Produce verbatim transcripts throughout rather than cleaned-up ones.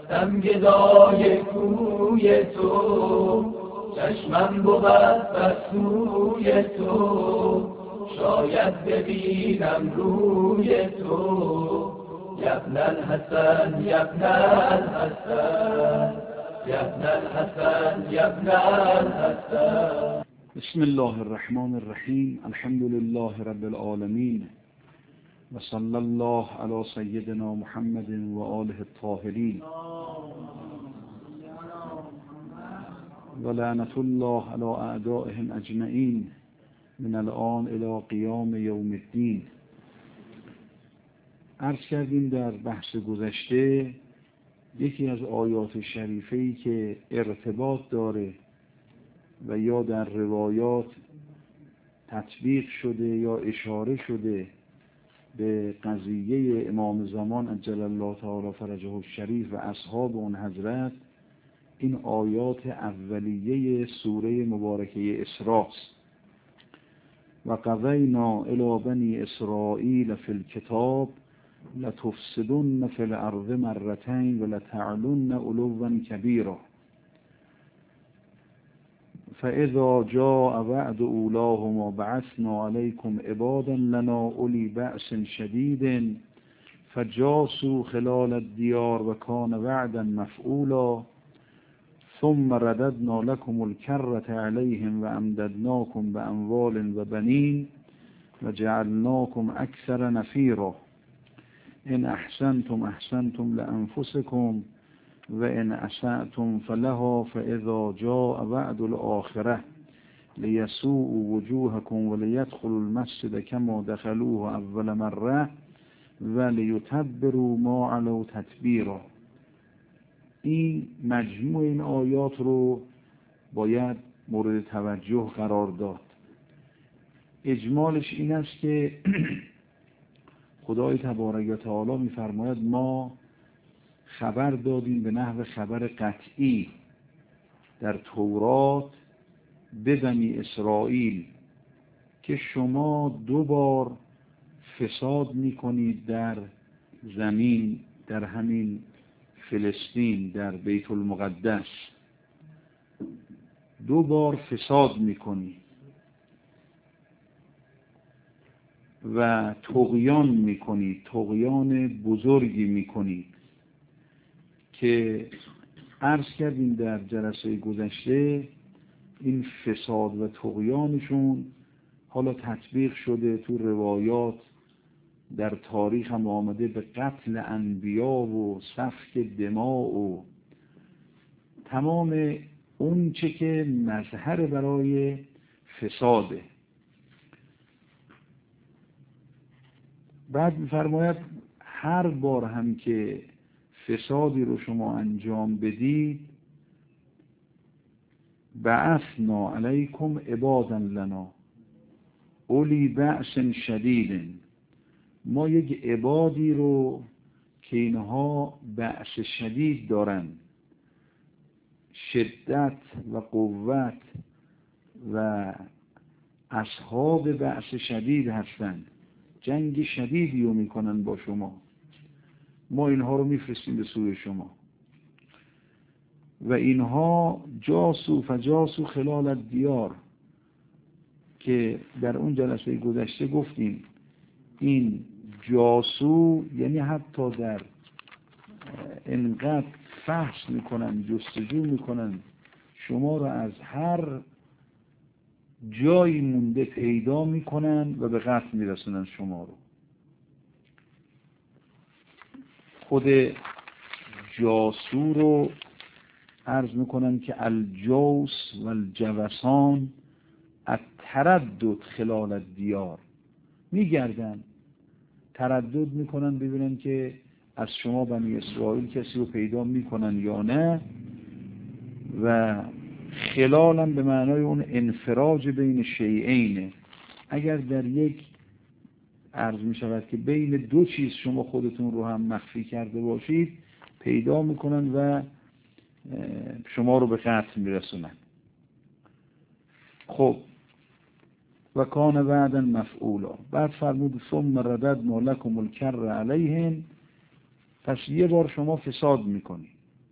هستم گدای کوی تو، چشمم بود بر سوی تو، شاید ببینم روی تو. یبن الحسن یبن الحسن یبن الحسن یبن الحسن. بسم الله الرحمن الرحیم. الحمد لله رب العالمین و صلی الله علی سیدنا محمد و آله الطاهرین و لعنت الله علی اعدائهم اجمعین من الان الی قیام یوم الدین. عرض کردیم در بحث گذشته یکی از آیات شریفه‌ای که ارتباط داره و یا در روایات تطبیق شده یا اشاره شده به قضیه امام زمان عجل الله تعالی فرجه الشریف و اصحاب اون حضرت، این آیات اولیه سوره مبارکه اسراء و قضینا الی بنی اسرائیل فی الکتاب لتفسدن فی الارض مرتین و لتعلن علوا کبیرا فاذا جاء وعد اولاهما بعثنا علیکم عبادا لنا اولی بأس شدید فجاسوا خلال الدیار و کان وعدا مفعولا ثم رددنا لكم الكرة عليهم وامددناكم باموال وبنين وجعلناكم اكثر نفيرا ان احسنتم احسنتم لانفسكم وان اسأتم فلها فاذا جاء وعد الاخره ليسوءوا وجوهكم وليدخلوا المسجد كما دخلوه اول مره وليتبروا ما علوا تتبيرا. این مجموع این آیات رو باید مورد توجه قرار داد. اجمالش این است که خدای تبارک و تعالی می‌فرماید ما خبر دادیم به نحو خبر قطعی در تورات به بنی اسرائیل که شما دو بار فساد می‌کنید در زمین، در همین فلسطین، در بیت المقدس دو بار فساد میکنی و طغیان میکنی، طغیان بزرگی میکنی که عرض کردیم در جلسه گذشته این فساد و طغیانشون حالا تطبیق شده تو روایات، در تاریخ هم آمده به قتل انبیا و سفک دماء و تمام اون چه که مظهر برای فساده. بعد می‌فرماید هر بار هم که فسادی رو شما انجام بدید بعثنا علیکم عبادا لنا اولی بأس شدید، ما یک عبادی رو که اینها بأس شدید دارن، شدت و قوت و اصحاب بأس شدید هستن، جنگ شدیدی رو میکنن با شما، ما اینها رو میفرستیم به سوی شما. و اینها جاسو فجاسو خلال الدیار که در اون جلسه گذشته گفتیم این جاسو یعنی حتی در انقدر فحص میکنن، جستجو میکنن شما رو از هر جایی مونده پیدا میکنن و به قتل میرسونن شما رو. خود جاسو رو عرض میکنن که الجوس و الجوسان التردد خلال الدیار، میگردن تردد میکنن ببینن که از شما بنی اسرائیل کسی رو پیدا میکنن یا نه، و خلالم به معنای اون انفراج بین شیئینه. اگر در یک عرض میشود که بین دو چیز شما خودتون رو هم مخفی کرده باشید پیدا میکنن و شما رو به قتل میرسونن. خب و کان وعدا مفعولا. بعد فرمود ثم رددنا لكم الكر علیهم، پس یه بار شما فساد میکنی،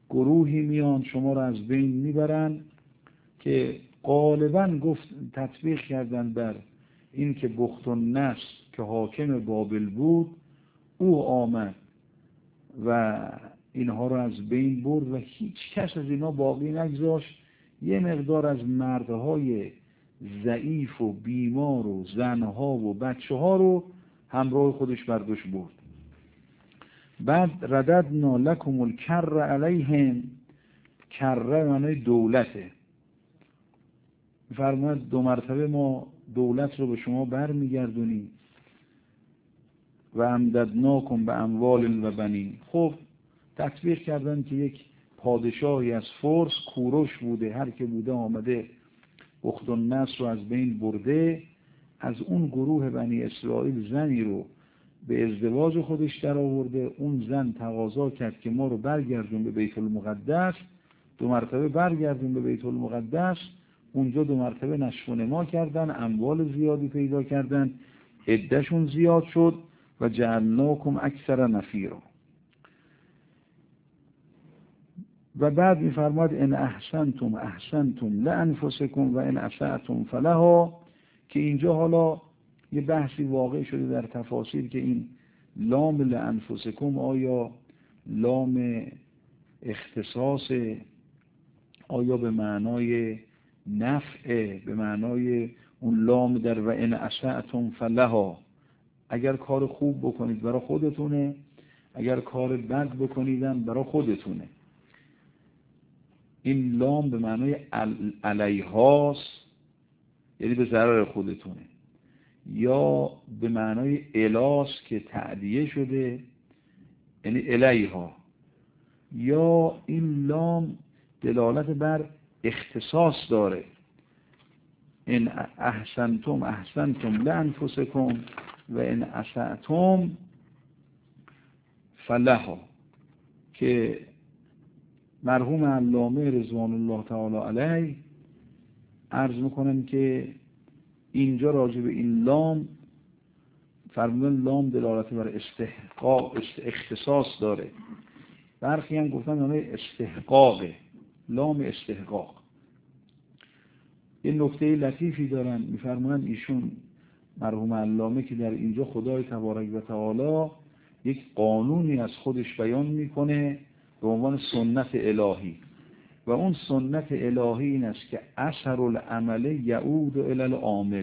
گروهی میان شما رو از بین میبرن که غالبا گفت تطبیق کردن بر این که بختالنصر که حاکم بابل بود او آمد و اینها رو از بین برد و هیچ کس از اینا باقی نگذاشت. یه مقدار از مردهای ضعیف و بیمار و زنها و بچه ها رو همراه خودش برداشت برد. بعد رددنا لکم الکر علیهم، کره معنای دولته، فرمود دو مرتبه ما دولت رو به شما برمیگردونیم و امددناکم به اموال و بنین. خب تطبیق کردن که یک پادشاهی از فرس کوروش بوده، هر که بوده آمده بختالنصر رو از بین برده، از اون گروه بنی اسرائیل زنی رو به ازدواج خودش در آورده. اون زن تقاضا کرد که ما رو برگردون به بیت المقدس، دو مرتبه برگردون به بیت المقدس. اونجا دو مرتبه نشو و نما کردن، اموال زیادی پیدا کردن، عدهشون زیاد شد و جعلناکم اکثر نفیرا. و بعد می‌فرماد ان احسنتم احسنتم لانفسکم و ان اسأتم فلها، که اینجا حالا یه بحثی واقع شده در تفاسیر که این لام لانفسکم آیا لام اختصاص، آیا به معنای نفع، به معنای اون لام در و ان اسأتم فلها، اگر کار خوب بکنید برای خودتونه، اگر کار بد بکنیدن برای خودتونه. این لام به معنای علیهاست، یعنی به ضرر خودتونه، یا به معنای الاس که تعدیه شده یعنی الیها، یا این لام دلالت بر اختصاص داره. ان احسنتم احسنتم لانفسکم و ان اسأتم فلها، که مرحوم علامه رضوان الله تعالی علیه عرض میکنم که اینجا راجع به این لام فرمودن لام دلالت بر استحقاق، اختصاص داره. برخی هم گفتن معنی استحقاقه، لام استحقاق. یه نکته لطیفی دارن میفرمایند ایشون مرحوم علامه که در اینجا خدای تبارک و تعالی یک قانونی از خودش بیان میکنه به عنوان سنت الهی، و اون سنت الهی این است که اثر العمل یعود الی العامل.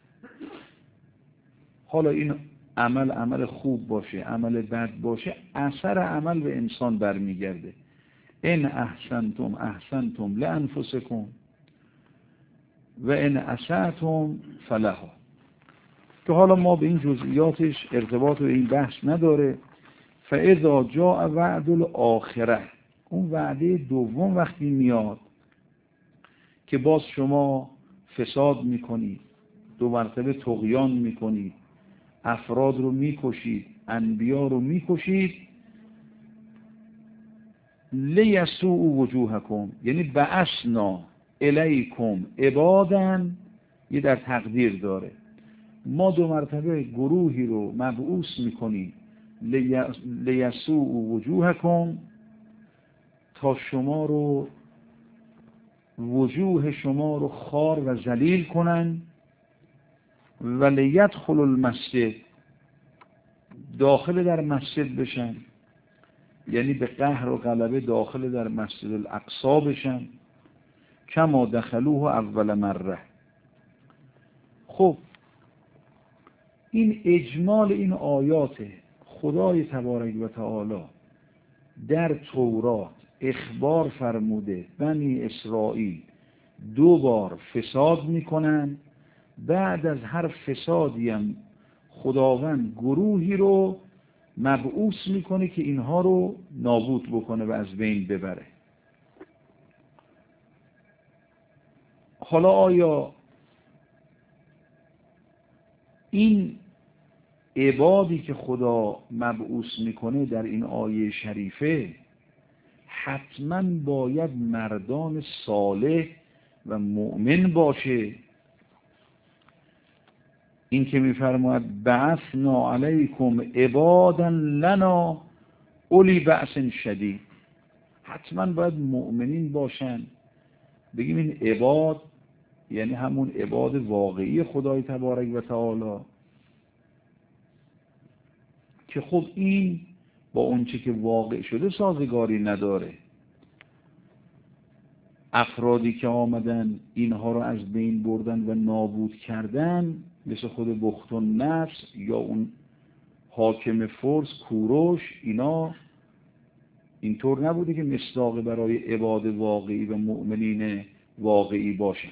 حالا این عمل عمل خوب باشه، عمل بد باشه، اثر عمل به انسان برمیگرده. ان احسنتم احسنتم لانفسکم و ان اسأتم فلها، که حالا ما به این جزئیاتش ارتباط به این بحث نداره. فاذا جاء وعد الاخره، اون وعده دوم وقتی میاد که باز شما فساد میکنید، دو مرتبه طغیان میکنید، افراد رو میکشید، انبیا رو میکشید، لیسوء وجوهکم، یعنی بعثنا الیکم عبادا، یه در تقدیر داره، ما دو مرتبه گروهی رو مبعوث میکنیم لیسوء وجوهکم، تا شما رو وجوه شما رو خار و ذلیل کنن، و لیدخل المسجد، داخل در مسجد بشن، یعنی به قهر و غلبه داخل در مسجد الاقصی بشن، کما دخلوه اول مره. خب این اجمال این آیات خدای تبارک و تعالی در تورات اخبار فرموده بنی اسرائیل دو بار فساد میکنن، بعد از هر فسادی هم خداوند گروهی رو مبعوث میکنه که اینها رو نابود بکنه و از بین ببره. حالا آیا این عبادی که خدا مبعوث میکنه در این آیه شریفه حتما باید مردان صالح و مؤمن باشه؟ این که میفرماید بعثنا علیکم عبادا لنا اولی بأس شدید، حتما باید مؤمنین باشن. بگیم این عباد یعنی همون عباد واقعی خدای تبارک و تعالی، که خب این با اونچه که واقع شده سازگاری نداره. افرادی که آمدن اینها رو از بین بردن و نابود کردن، مثل خود بخت النفس یا اون حاکم فرس کوروش، اینا اینطور نبوده که مصداق برای عباد واقعی و مؤمنین واقعی باشن.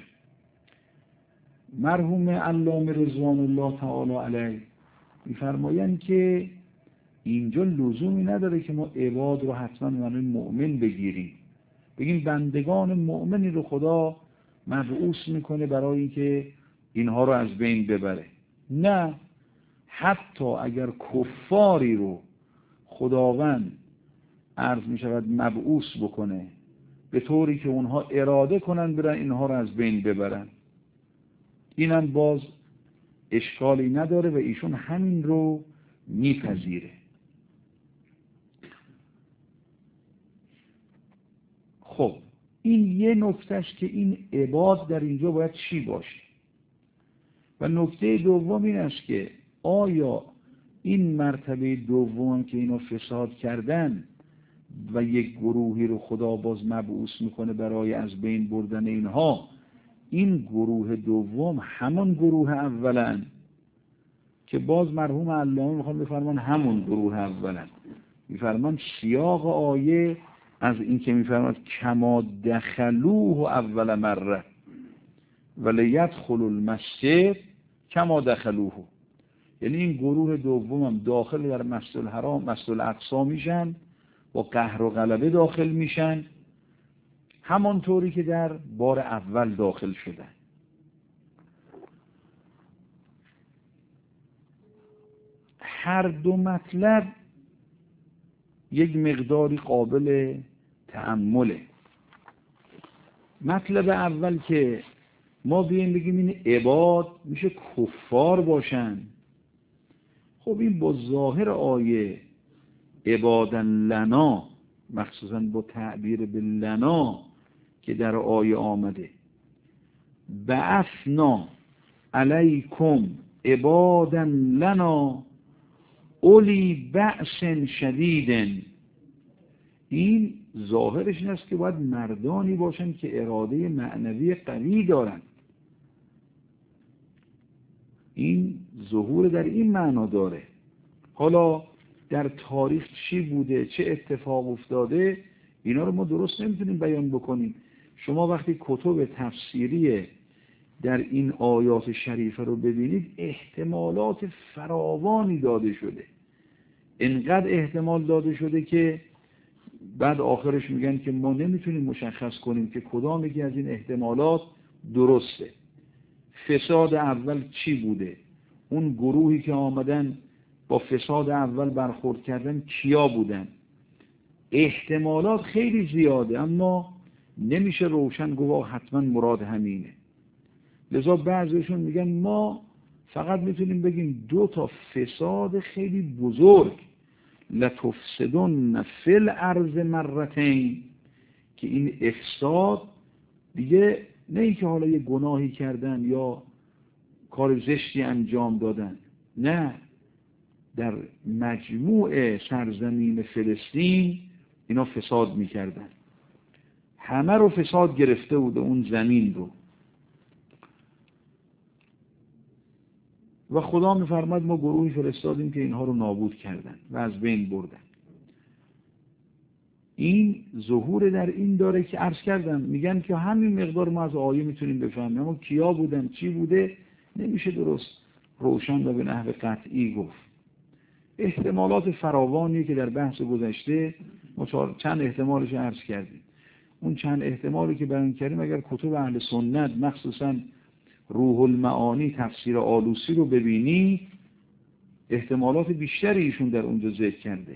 مرحوم علامه رضوان الله تعالی علیه می‌فرمایند که اینجا لزومی نداره که ما عباد رو حتما معنی مؤمن بگیریم، بگیم بندگان مؤمنی رو خدا مبعوث میکنه برای اینکه اینها رو از بین ببره. نه، حتی اگر کفاری رو خداوند عرض میشود مبعوث بکنه به طوری که اونها اراده کنن برن اینها رو از بین ببرن، اینم باز اشکالی نداره و ایشون همین رو میپذیره. خب این یه نکتهش که این عباد در اینجا باید چی باشه. و نکته دوم این است که آیا این مرتبه دوم که اینو فساد کردن و یک گروهی رو خدا باز مبعوث میکنه برای از بین بردن اینها، این گروه دوم همون گروه اولن که باز مرحوم علامه میخوان بفرمان همون گروه اولن. میفرمان سیاق آیه از این که میفرماد کما دخلوه اول مره ولیدخلوا المسجد کما دخلوه، یعنی این گروه دوم هم داخل در مسجد الحرام مسجد الاقصی میشن، با قهر و غلبه داخل میشن، همانطوری که در بار اول داخل شدن. هر دو مطلب یک مقداری قابل تأمله. مطلب اول که ما بیاییم بگیم این عباد میشه کفار باشن، خب این با ظاهر آیه عبادن لنا، مخصوصا با تعبیر به لنا که در آیه آمده، بعثنا علیکم عبادن لنا اولی بأس شدید، این ظاهرش این است که باید مردانی باشن که اراده معنوی قوی دارن. این ظهور در این معنا داره. حالا در تاریخ چی بوده، چه اتفاق افتاده، اینا رو ما درست نمیتونیم بیان بکنیم. شما وقتی کتب تفسیری در این آیات شریفه رو ببینید، احتمالات فراوانی داده شده، انقدر احتمال داده شده که بعد آخرش میگن که ما نمیتونیم مشخص کنیم که کدام یکی از این احتمالات درسته. فساد اول چی بوده؟ اون گروهی که آمدن با فساد اول برخورد کردن کیا بودن؟ احتمالات خیلی زیاده، اما نمیشه روشن گفت حتما مراد همینه. لذا بعضیشون میگن ما فقط میتونیم بگیم دو تا فساد خیلی بزرگ، لتفسدن فی الارض مرتین، که این افساد دیگه نه اینکه حالا یه گناهی کردن یا کار زشتی انجام دادن، نه، در مجموع سرزمین فلسطین اینا فساد میکردن، همه رو فساد گرفته بوده اون زمین رو. و خدا میفرماد ما گروهی فرستادیم که اینها رو نابود کردن و از بین بردن. این ظهور در این داره که عرض کردم، میگن که همین مقدار ما از آیه میتونیم بفهمیم، اما کیا بودن چی بوده نمیشه درست روشن و به نحو قطعی گفت. احتمالات فراوانی که در بحث گذشته ما چند احتمالش عرض کردیم. اون چند احتمالی که بیان کردیم اگر کتب اهل سنت مخصوصاً روح المعانی تفسیر آلوسی رو ببینی، احتمالات بیشتری ایشون در اونجا ذکر کرده.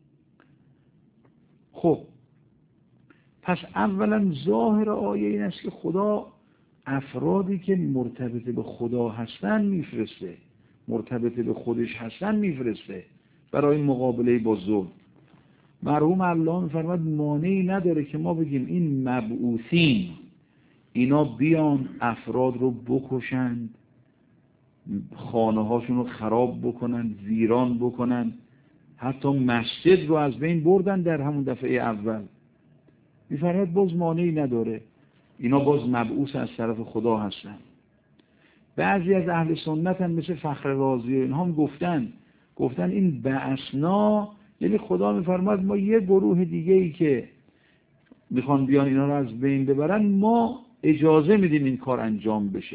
خب پس اولا ظاهر آیه این است که خدا افرادی که مرتبط به خدا هستن میفرسته، مرتبط به خودش هستن میفرسته برای مقابله با ظلم. مرحوم علامه می‌فرماد مانعی نداره که ما بگیم این مبعوثین اینا بیان افراد رو بکشند، خانه هاشون رو خراب بکنن، ویران بکنن، حتی مسجد رو از بین بردن در همون دفعه اول. می‌فرماد باز مانعی نداره، اینا باز مبعوث از طرف خدا هستن. بعضی از اهل سنت هم مثل فخر رازی اینها هم گفتن گفتن این بعثنا، یعنی خدا می‌فرماد ما یه گروه دیگه ای که میخوان بیان اینا رو از بین ببرن، ما اجازه میدیم این کار انجام بشه.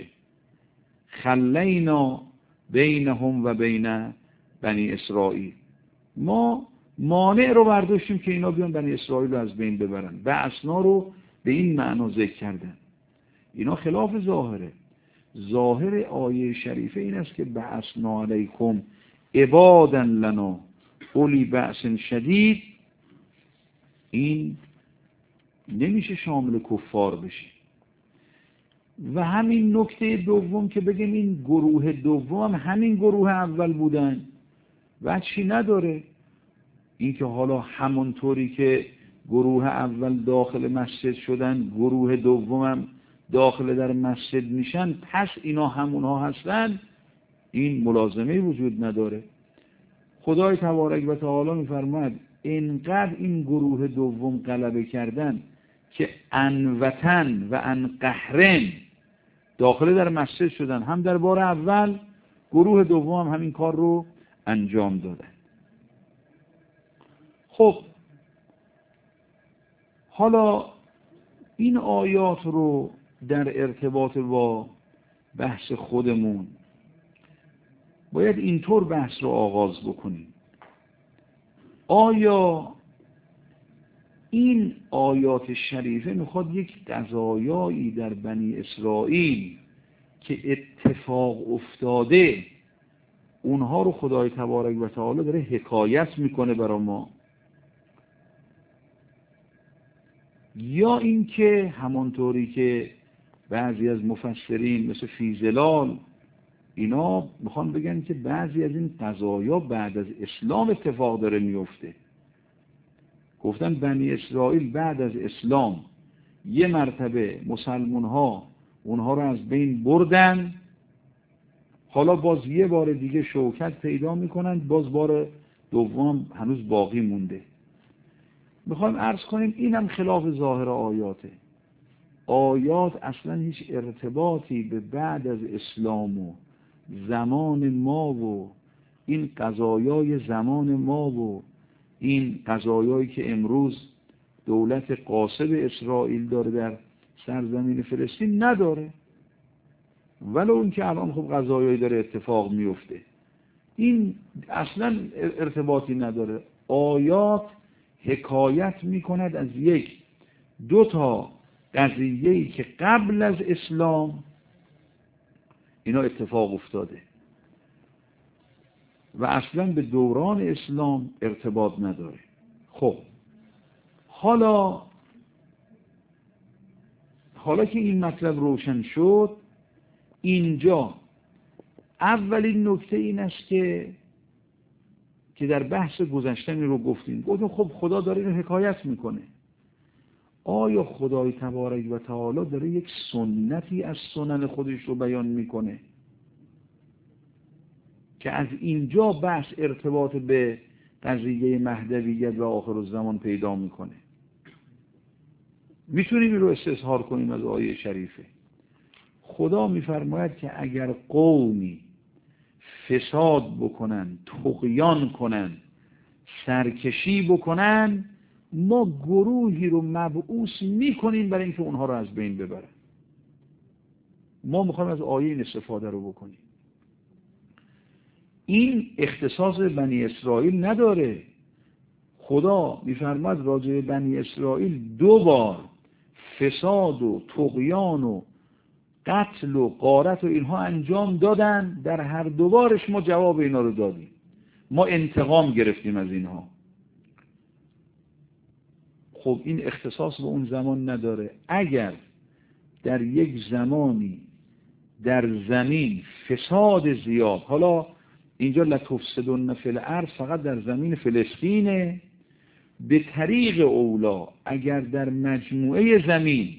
خلینا بینهم و بین بنی اسرائیل، ما مانع رو برداشتیم که اینا بیان بنی اسرائیل رو از بین ببرن. بعثنا رو به این معنا ذکر کردن. اینا خلاف ظاهره. ظاهر آیه شریفه این است که بعثنا علیکم عبادا لنا اولی بأس شدید، این نمیشه شامل کفار بشه. و همین نکته دوم که بگیم این گروه دوم همین گروه اول بودن وجهی نداره. این که حالا همونطوری که گروه اول داخل مسجد شدن، گروه دوم هم داخل در مسجد میشن، پس اینا همونها هستن، این ملازمه وجود نداره. خدای تبارک و تعالی میفرماید اینقدر این گروه دوم غلبه کردن که انوتن و انقهرن داخل در مسجد شدن، هم در بار اول گروه دوم هم همین کار رو انجام دادن. خب حالا این آیات رو در ارتباط با بحث خودمون باید اینطور بحث رو آغاز بکنیم. آیا این آیات شریفه میخواد یک قضایایی در بنی اسرائیل که اتفاق افتاده اونها رو خدای تبارک و تعالی داره حکایت میکنه برای ما، یا اینکه همانطوری که بعضی از مفسرین مثل فیزلال اینا میخوان بگن که بعضی از این قضایا بعد از اسلام اتفاق داره میفته. گفتن بنی اسرائیل بعد از اسلام یه مرتبه مسلمان ها اونها رو از بین بردن، حالا باز یه بار دیگه شوکت پیدا میکنن، باز بار دوم هنوز باقی مونده. میخوایم عرض کنیم اینم خلاف ظاهر آیاته. آیات اصلا هیچ ارتباطی به بعد از اسلام و زمان ما و این قضایای زمان ما و این قضایایی که امروز دولت غاصب اسرائیل داره در سرزمین فلسطین نداره، ولو اینکه الان خب قضایایی داره اتفاق میفته. این اصلا ارتباطی نداره. آیات حکایت میکند از یک دو تا قضیه‌ای که قبل از اسلام اینا اتفاق افتاده و اصلا به دوران اسلام ارتباط نداره. خب حالا حالا که این مطلب روشن شد، اینجا اولین نکته این است که که در بحث گذشتن رو گفتیم گفتیم خب خدا داره اینو حکایت میکنه. آیا خدای تبارک و تعالی داره یک سنتی از سنن خودش رو بیان میکنه که از اینجا بحث ارتباط به قضیه مهدویت و آخرالزمان پیدا میکنه؟ میتونیم این رو استظهار کنیم از آیه شریفه. خدا میفرماید که اگر قومی فساد بکنن، طغیان کنن، سرکشی بکنن، ما گروهی رو مبعوث میکنیم برای اینکه اونها رو از بین ببرن. ما میخوایم از آیه این استفاده رو بکنیم. این اختصاص بنی اسرائیل نداره. خدا میفرماد راجع به بنی اسرائیل دو بار فساد و طغیان و قتل و غارت و اینها انجام دادن، در هر دو بارش ما جواب اینا رو دادیم، ما انتقام گرفتیم از اینها. خب این اختصاص به اون زمان نداره. اگر در یک زمانی در زمین فساد زیاد، حالا اینجا لتفسدن فی الارض فقط در زمین فلسطینه، به طریق اولا اگر در مجموعه زمین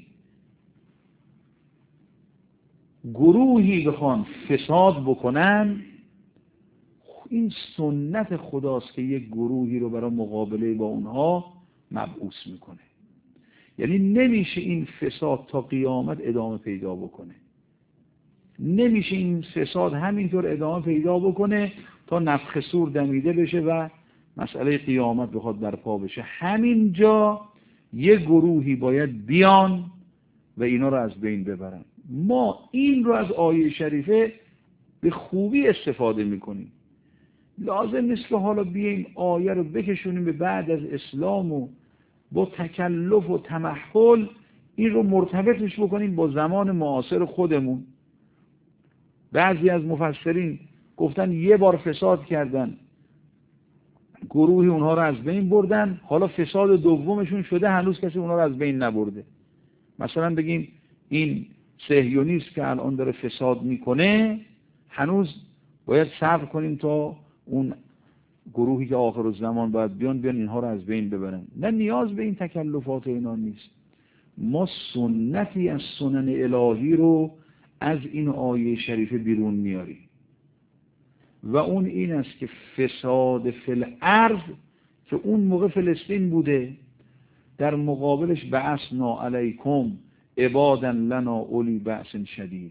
گروهی بخوان فساد بکنن، این سنت خداست که یک گروهی رو برای مقابله با اونها مبعوث میکنه. یعنی نمیشه این فساد تا قیامت ادامه پیدا بکنه، نمیشه این فساد همینطور ادامه پیدا بکنه تا نفخ صور دمیده بشه و مسئله قیامت بخواد برپا بشه. همینجا یک گروهی باید بیان و اینا رو از بین ببرن. ما این رو از آیه شریفه به خوبی استفاده میکنیم. لازم نیست که حالا بیایم آیه رو بکشونیم به بعد از اسلام و با تکلف و تمحل این رو مرتبطش بکنیم با زمان معاصر خودمون. بعضی از مفسرین گفتن یه بار فساد کردن، گروهی اونها رو از بین بردن، حالا فساد دومشون شده، هنوز کسی اونها رو از بین نبرده. مثلا بگیم این صهیونیست که الان داره فساد میکنه، هنوز باید صبر کنیم تا اون گروهی که آخر الزمان باید بیان بیان اینها رو از بین ببرن. نه، نیاز به این تکلفات اینا نیست. ما سنتی از سنن الهی رو از این آیه شریفه بیرون میاریم و اون این است که فساد فی الارض که اون موقع فلسطین بوده، در مقابلش بعثنا علیکم عبادا لنا اولی بأس شدید.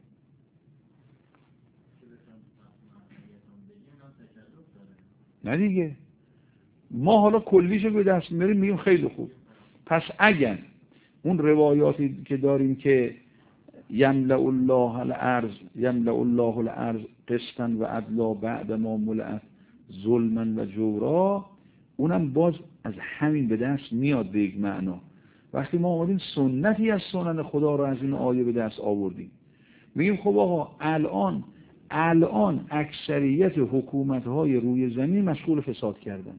نه دیگه، ما حالا کلیشو به دست میاریم میگیم خیلی خوب. پس اگر اون روایاتی که داریم که یملأ الله الارض یملأ الله الارض قسطا و عدلا بعد ما ملئت ظلما و جورا، اونم باز از همین به دست میاد به یک معنا. وقتی ما آمدیم سنتی از سنن خدا رو از این آیه به دست آوردیم، میگیم خب آقا الان الان اکثریت حکومت‌های روی زمین مشغول فساد کردن.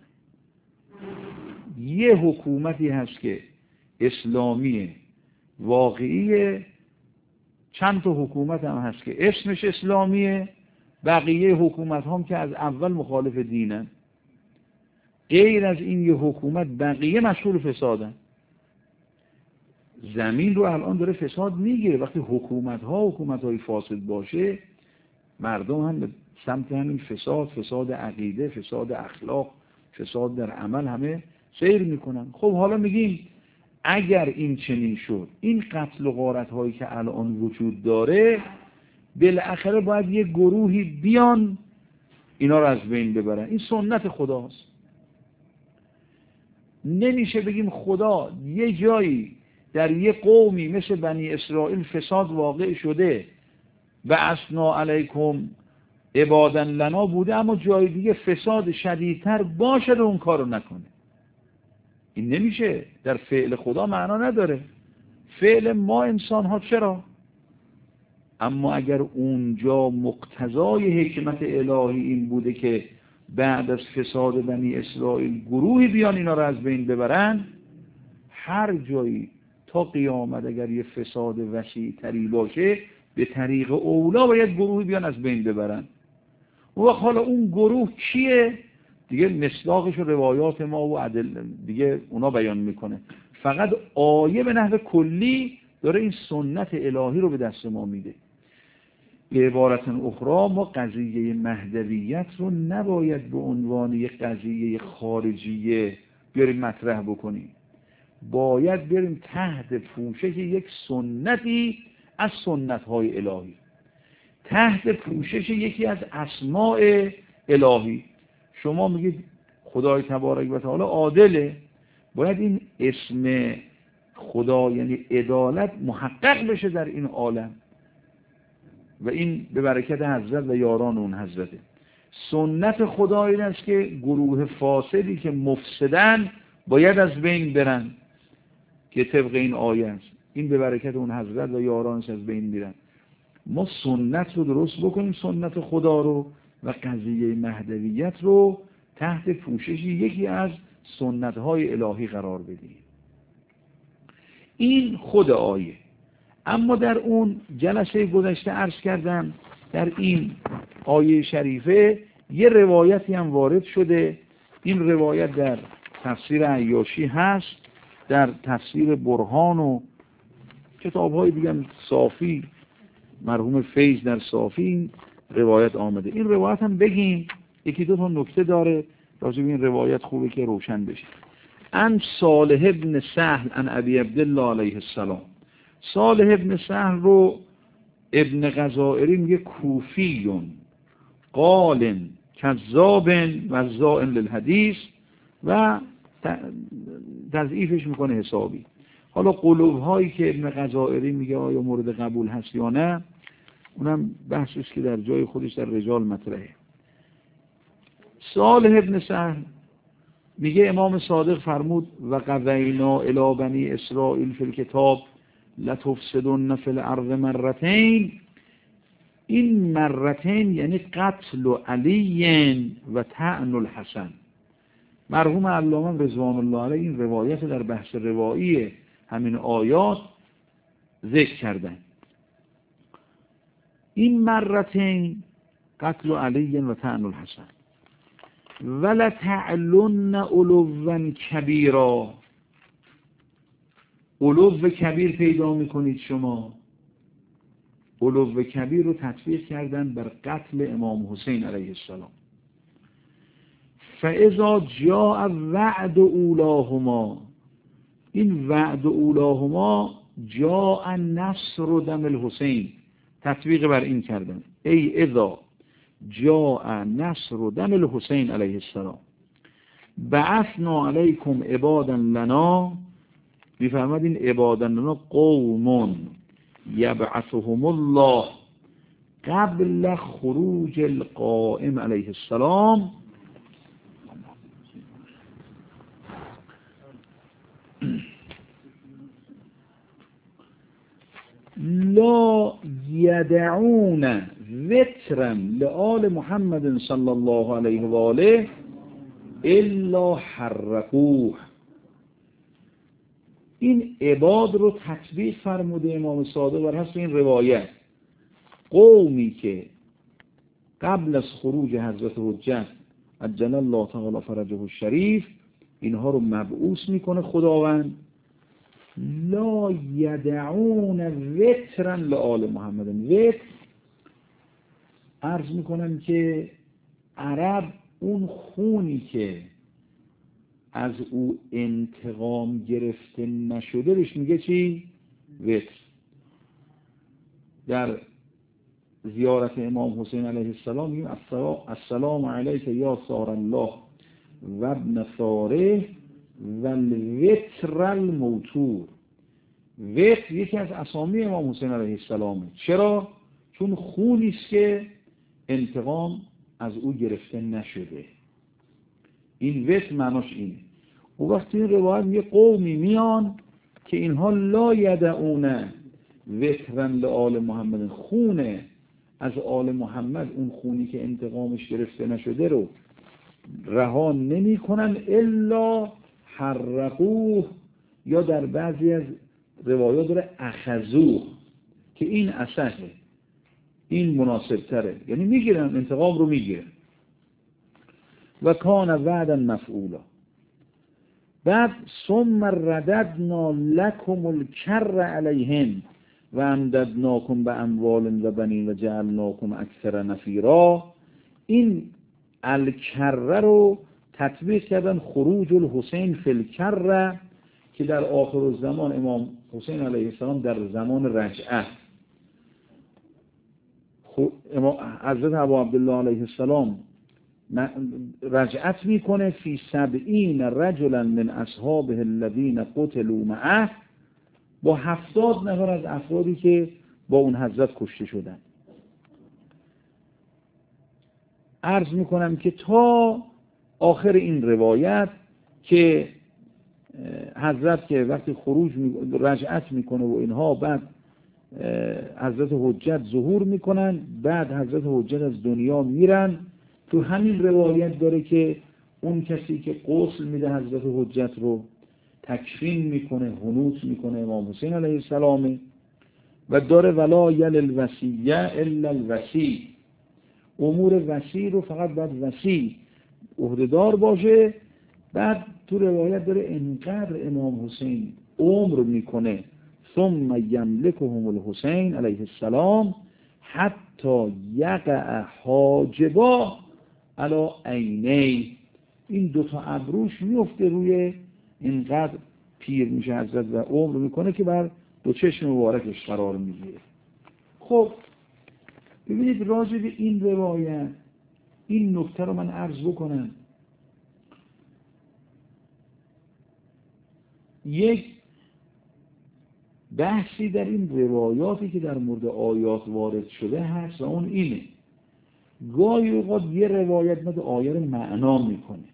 یه حکومتی هست که اسلامی واقعیه، چند تا حکومت هم هست که اسمش اسلامیه، بقیه حکومت هم که از اول مخالف دینن. غیر از این یه حکومت بقیه مشغول فسادن. زمین رو الان داره فساد میگیره. وقتی حکومت ها حکومت های فاسد باشه، مردم هم به سمت همین فساد، فساد عقیده، فساد اخلاق، فساد در عمل همه سیر میکنن. خب حالا میگیم اگر این چنین شد، این قتل و غارت هایی که الان وجود داره، بالاخره باید یه گروهی بیان اینا رو از بین ببرن. این سنت خداست. نمیشه بگیم خدا یه جایی در یه قومی مثل بنی اسرائیل فساد واقع شده و اسنا علیکم عبادا لنا بوده، اما جای دیگه فساد شدیدتر باشه و اون کارو نکنه. این نمیشه، در فعل خدا معنا نداره. فعل ما انسان ها چرا؟ اما اگر اونجا مقتضای حکمت الهی این بوده که بعد از فساد بنی اسرائیل گروهی بیان اینا رو از بین ببرن، هر جایی تا قیامت اگر یه فساد وسیع تری باشه، به طریق اولا باید گروهی بیان از بین ببرن. و حالا اون گروه کیه؟ دیگه مصداقش و روایات ما و عدل دیگه اونا بیان میکنه. فقط آیه به نحو کلی داره این سنت الهی رو به دست ما میده. به عبارت اخرى، ما قضیه مهدویت رو نباید به عنوان یک قضیه خارجیه بیاریم مطرح بکنیم. باید بریم تحت پوشش یک سنتی از سنت‌های الهی، تحت پوشش یکی از اسماء الهی. شما میگید خدای تبارک و تعالی عادله، باید این اسم خدا یعنی عدالت محقق بشه در این عالم و این به برکت حضرت و یاران اون حضرته. سنت خدا این است که گروه فاسدی که مفسدن باید از بین برن که طبق این آیه است. این به برکت اون حضرت و یارانش از بین میرن. ما سنت رو درست بکنیم، سنت خدا رو و قضیه مهدویت رو تحت پوشش یکی از سنت‌های الهی قرار بدیم. این خود آیه. اما در اون جلسه گذشته عرض کردم در این آیه شریفه یه روایتی هم وارد شده. این روایت در تفسیر عیاشی هست، در تفسیر برهان و کتاب‌های دیگه صافی، مرحوم فیض در صافی این روایت آمده. این روایت هم بگیم، یکی دو تا نکته داره راجع به این روایت، خوبه که روشن بشه. ان صالح ابن سهل ان ابی عبدالله علیه السلام. صالح ابن سهل رو ابن غزائری میگه کوفیون قال کذاب و زائن للحدیث و تضعیفش میکنه حسابی. حالا قلوب هایی که ابن غزائری میگه آیا مورد قبول هست یا نه، اونم بحثش که در جای خودش در رجال مطرحه. صالح ابن سهل میگه امام صادق فرمود و قضینا الی بنی اسرائیل فی الکتاب لتفسدن فی الارض مرتین. این مرتین یعنی قتل علی و طعن الحسن. مرحوم علامه رضوان الله علیه این روایت در بحث روایی همین آیات ذکر کردن. این مرتین قتل علی و طعن الحسن ولتعلن علوا کبیرا. علو کبیر پیدا میکنید شما. علو کبیر رو تطبیق کردن بر قتل امام حسین علیه السلام. فاذا جاء وعد اولاهما. این وعد اولاهما جاء نصر دم الحسین، تطبیق بر این کردن. ای اذا جاء نصر دم الحسین علیه السلام بعثنا علیکم عبادا لنا. میفرماد این عبادا لنا قوم یبعثهم الله قبل خروج القائم علیه السلام. لا یدعون وترا لآل محمد صلی الله علیه و آله الا حرقوه. این عباد رو تطبیق فرموده امام صادق بر حسب این روایت. قومی که قبل از خروج حضرت حجت عجل الله تعالی فرجه الشریف اینها رو مبعوث میکنه خداوند. لا یدعون وترا لآل محمد. وتر عرض میکنم که عرب اون خونی که از او انتقام گرفته نشده بهش میگه چی؟ وتر. در زیارت امام حسین علیه السلام میگیم السلام علیک یا ثار الله و ابن ثاره و الوتر الموتور. وتر یکی از اسامی امام حسین علیه السلامه. چرا؟ چون خونی است که انتقام از او گرفته نشده. این وتر معناش اینه. و وقتی این روایت میگه قومی میان که اینها لا یدعون وترا لآل محمد، خونه از آل محمد، اون خونی که انتقامش گرفته نشده رو رها نمی کنن الا حرقوه، یا در بعضی از روایات داره اخذوه که این اصحه، این مناسب تره، یعنی میگیرن انتقام رو میگیرن. و کان وعدا مفعولا. بعد ثم رددنا لکم الکر علیهم و امددناکم به اموال و بنین و جعلناکم اکثر نفیرا. این الکره رو تطبیق کردن خروج الحسین فی الکره که در آخر الزمان امام حسین علیه السلام در زمان رجعه حضرت ابو عبدالله علیه السلام رجعت میکنه فی سبعین رجلا من اصحابه الذین قتلوا معه، با هفتاد نفر از افرادی که با اون حضرت کشته شدن. عرض میکنم که تا آخر این روایت که حضرت که وقتی خروج رجعت میکنه و اینها، بعد حضرت حجت ظهور میکنن، بعد حضرت حجت از دنیا میرن. تو همین روایت داره که اون کسی که غسل میده حضرت حجت رو تکفین میکنه، حنوط میکنه امام حسین علیه السلام، و داره ولا یل الوصیه الا الوصی، امور وصی رو فقط باید وصی عهدهدار باشه بعد تو روایت داره انقدر امام حسین عمر میکنه ثم یملکهم الحسین علیه السلام حتی یقع حاجبا علی عینی، این دوتا ابروش میفته روی، اینقدر پیر میشه حضرت و عمر میکنه که بر دو چشم مبارکش قرار میگیره. خب ببینید راجع به این روایت این نکته رو من عرض بکنم. یک بحثی در این روایاتی که در مورد آیات وارد شده هست و اون اینه، گاهی اوقات یه روایت میاد آیه رو معنا میکنه،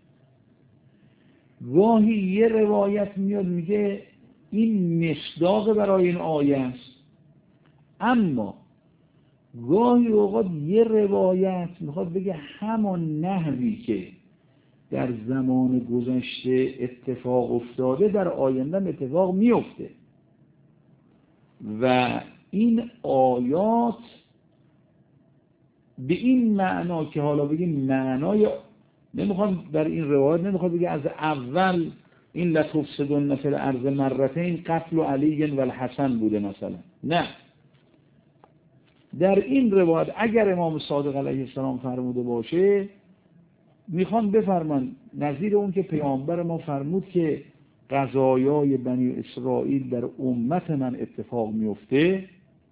گاهی یه روایت میاد میگه این مصداق برای این آیه است، اما گاهی اوقات یه روایت میخواد بگه همان نحوی که در زمان گذشته اتفاق افتاده در آینده اتفاق میفته و این آیات به این معنا که حالا بگیم معنای، نمیخوام در این روایت نمیخواد بگه از اول این لتفسدن فی الارض مرتین قتل علی و الحسن بوده مثلا، نه، در این روایت اگر امام صادق علیه السلام فرموده باشه میخوان بفرمان نظیر اون که پیامبر ما فرمود که قضایای بنی اسرائیل در امت من اتفاق میفته،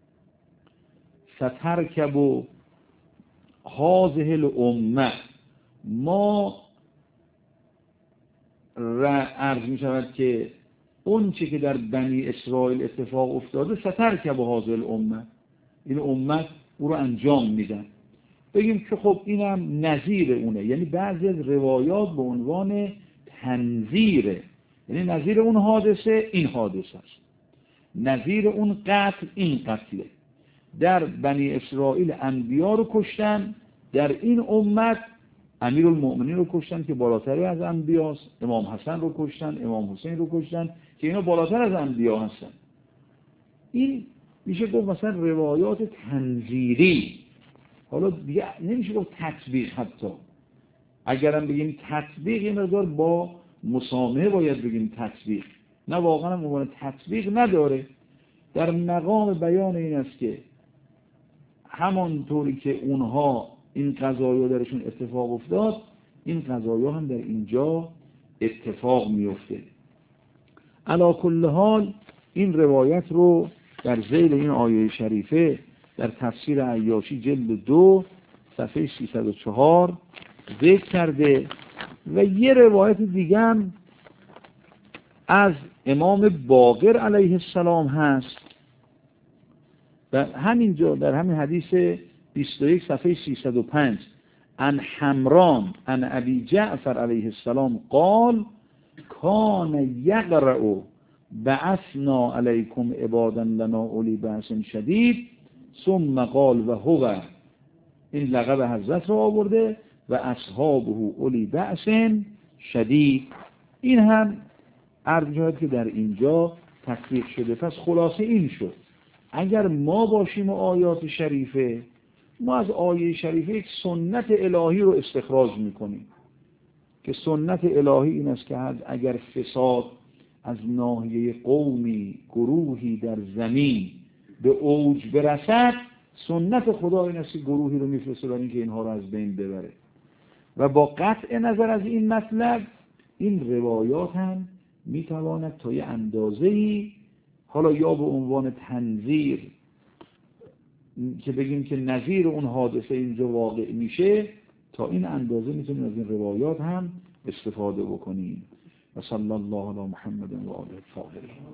سترکب و هذه الامه، ما را عرض می شود که اون چی که در بنی اسرائیل اتفاق افتاده سترکب و هذه الامه، این امت او رو انجام میدن. بگیم که خب اینم نظیر اونه، یعنی بعضی از روایات به عنوان تنظیره، یعنی نظیر اون حادثه این حادثه است، نظیر اون قتل این قتله. در بنی اسرائیل انبیا رو کشتن، در این امت امیرالمؤمنین رو کشتن که بالاتر از انبیاست، امام حسن رو کشتن، امام حسین رو کشتن که اینا بالاتر از انبیا هستن. این میشه گفت مثلا روایات تنظیری. حالا دیگه نمیشه گفت تطبیق، حتی اگرم بگیم تطبیق یه مقدار با مسامحه باید بگیم تطبیق، نه واقعا هم عنوان تطبیق نداره، در مقام بیان این است که همانطوری که اونها این قضایا درشون اتفاق افتاد این قضایا هم در اینجا اتفاق میفته. علی کل حال این روایت رو در ذیل این آیه شریفه در تفسیر عیاشی جلد دو صفحه سیصد و چهار ذکر کرده و یه روایت دیگه هم از امام باقر علیه السلام هست و همینجا در همین حدیث بیست و یک صفحه سیصد و پنج عن حمران عن ابی جعفر علیه السلام قال کان یقرأ بعثنا علیکم عبادا لنا اولی بأس شدید ثم قال و هو، این لقب حضرت رو آورده، و اصحابه اولی بأس شدید. این هم عرض که در اینجا تطبیق شده. پس خلاصه این شد اگر ما باشیم و آیات شریفه، ما از آیه شریفه یک سنت الهی رو استخراج میکنیم که سنت الهی این است که اگر فساد از ناحیه قومی گروهی در زمین به اوج برسد، سنت خدا این است که گروهی رو میفرسته برای اینکه اینها رو از بین ببره. و با قطع نظر از این مطلب این روایات هم میتواند تا یه اندازه‌ای، حالا یا به عنوان تنظیر که بگیم که نظیر اون حادثه اینجا واقع میشه، تا این اندازه میتونیم از این روایات هم استفاده بکنیم. و صلی الله علی محمد و آله الطاهرین.